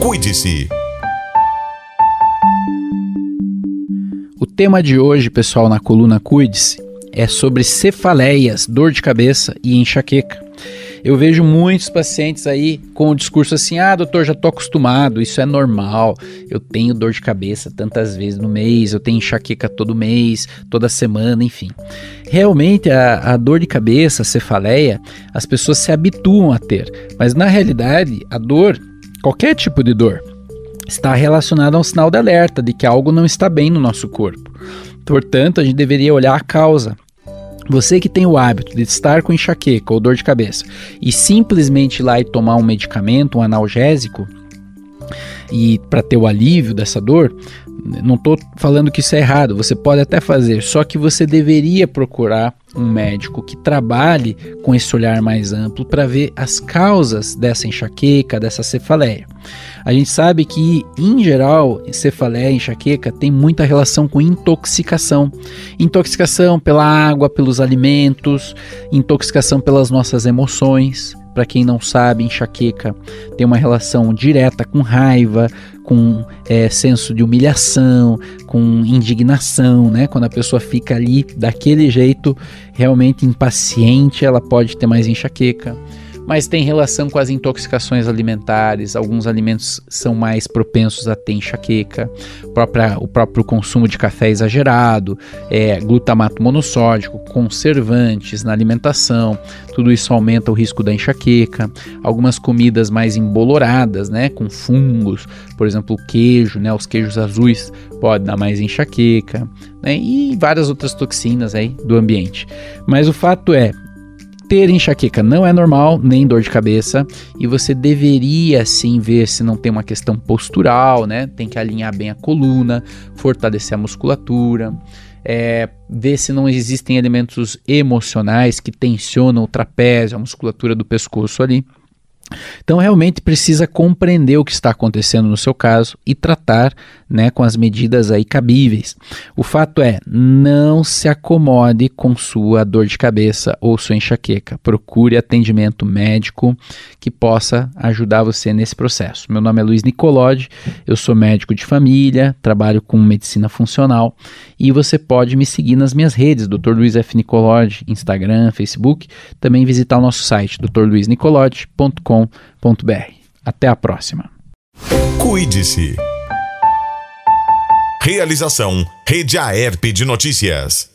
Cuide-se. O tema de hoje, pessoal, na coluna Cuide-se, é sobre cefaleias, dor de cabeça e enxaqueca. Eu vejo muitos pacientes aí com o discurso assim: doutor, já tô acostumado, isso é normal, eu tenho dor de cabeça tantas vezes no mês, eu tenho enxaqueca todo mês, toda semana, enfim. Realmente a dor de cabeça, a cefaleia, as pessoas se habituam a ter, mas na realidade a dor, qualquer tipo de dor, está relacionada a um sinal de alerta de que algo não está bem no nosso corpo. Portanto, a gente deveria olhar a causa. Você que tem o hábito de estar com enxaqueca ou dor de cabeça e simplesmente ir lá e tomar um medicamento, um analgésico, e para ter o alívio dessa dor, não estou falando que isso é errado, você pode até fazer, só que você deveria procurar um médico que trabalhe com esse olhar mais amplo para ver as causas dessa enxaqueca, dessa cefaleia. A gente sabe que, em geral, cefaleia e enxaqueca tem muita relação com intoxicação. Intoxicação pela água, pelos alimentos, intoxicação pelas nossas emoções. Para quem não sabe, enxaqueca tem uma relação direta com raiva, com senso de humilhação, com indignação, né? Quando a pessoa fica ali daquele jeito, realmente impaciente, ela pode ter mais enxaqueca. Mas tem relação com as intoxicações alimentares, alguns alimentos são mais propensos a ter enxaqueca, o próprio consumo de café exagerado, glutamato monossódico, conservantes na alimentação, tudo isso aumenta o risco da enxaqueca. Algumas comidas mais emboloradas, né, com fungos, por exemplo o queijo, né, os queijos azuis pode dar mais enxaqueca, né, e várias outras toxinas aí do ambiente. Mas o fato é, ter enxaqueca não é normal, nem dor de cabeça, e você deveria sim ver se não tem uma questão postural, né? Tem que alinhar bem a coluna, fortalecer a musculatura, ver se não existem elementos emocionais que tensionam o trapézio, a musculatura do pescoço ali. Então realmente precisa compreender o que está acontecendo no seu caso e tratar, né, com as medidas aí cabíveis. O fato é, não se acomode com sua dor de cabeça ou sua enxaqueca. Procure atendimento médico que possa ajudar você nesse processo. Meu nome é Luiz Nicolodi, eu sou médico de família, trabalho com medicina funcional e você pode me seguir nas minhas redes, Dr. Luiz F. Nicolodi, Instagram, Facebook, também visitar o nosso site, drluiznicolodi.com.br. Até a próxima. Cuide-se. Realização Rede Aerp de Notícias.